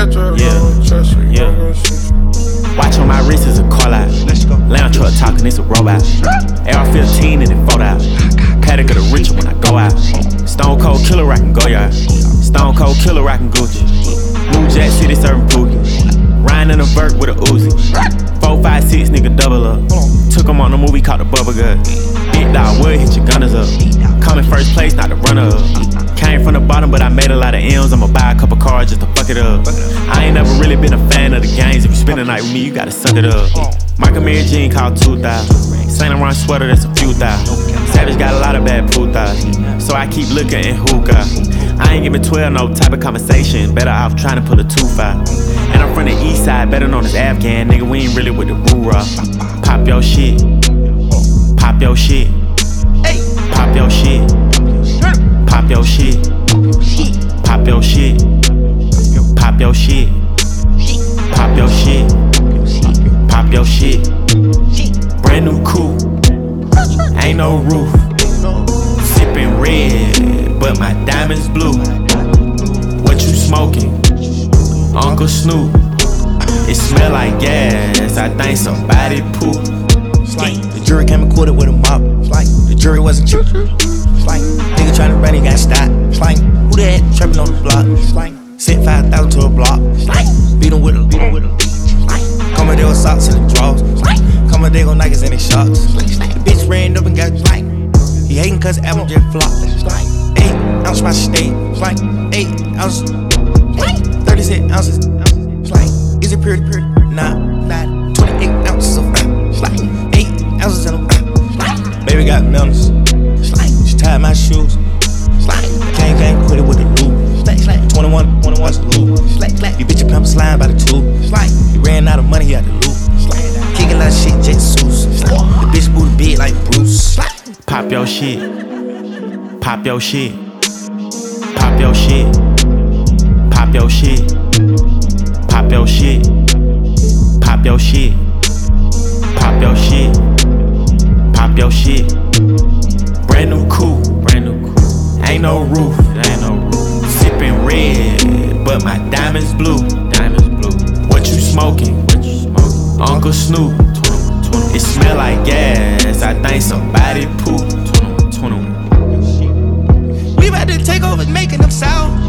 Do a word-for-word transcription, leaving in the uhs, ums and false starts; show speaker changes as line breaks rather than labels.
Yeah, yeah. Watch on my wrist is a call out. Lounge truck talking, it's a robot. A R fifteen in the photo. Paddock of the rich when I go out. Stone Cold Killer rockin' Goyard. Stone Cold Killer rockin' Gucci. New Jack City serving Pookie. Ryan in a vert with a Uzi. four five six nigga double up. Took him on a movie called The Bubba Gut. Big dog would hit your gunners up. Come in first place, not the runner up. Came from the bottom, but I made a lot of M's. I'ma buy a couple cars just to fuck it up. I ain't never really been a fan of the games. If you spend the night with me, you gotta suck it up. Michael Mary Jean called two thousand. Saint Laurent sweater, that's a few thousand. Savage got a lot of bad putas, so I keep looking at hookah. I ain't giving twelve no type of conversation. Better off trying to pull a two five. And I'm from the east side, better known as Afghan. Nigga, we ain't really with the roo-rah. Pop your shit. Pop your shit. Pop your shit. Pop your shit. Pop your shit. Pop your shit. Pop your shit. Pop your shit. Brand new coupe. Ain't no roof. Sippin' red, but my diamonds blue. What you smoking? Uncle Snoop. It smell like gas. I think somebody poop.
The jury came and caught it with a mop. The jury wasn't true. Nigga tryna run, he got stopped. Who that? Trappin' on the block. Sent five thousand to a block. Beat him with a, beat him with a. Come there with socks in the drawers. Come there with Nikes in his shorts. The bitch ran up and got like. He hatin' cause album just flopped. Eight ounce my steak. Eight ounces. thirty-six ounces. Is it pretty? Nah, not twenty-eight ounces of eight ounces in a baby got melons. She tied my shoes. Gang gang quit it with the loop. twenty-one, twenty-one's the loop. You bitch your pimp slime by the two. He ran out of money, he had to loot. Kicking a lot of shit, Jet Sus. The bitch booty big like Bruce.
Pop your shit. Pop your shit. Pop your shit. Pop your shit. Pop your shit. Pop your shit. Pop your shit. Pop your shit. Brand new coupe. Brand new coupe. Ain't no roof. Ain't no roof. Sippin' red, but my diamonds blue. Diamonds blue. What you smoking? What you smoking? Uncle Snoop. It smell like gas. I think somebody poop.
We about to take over making them sound.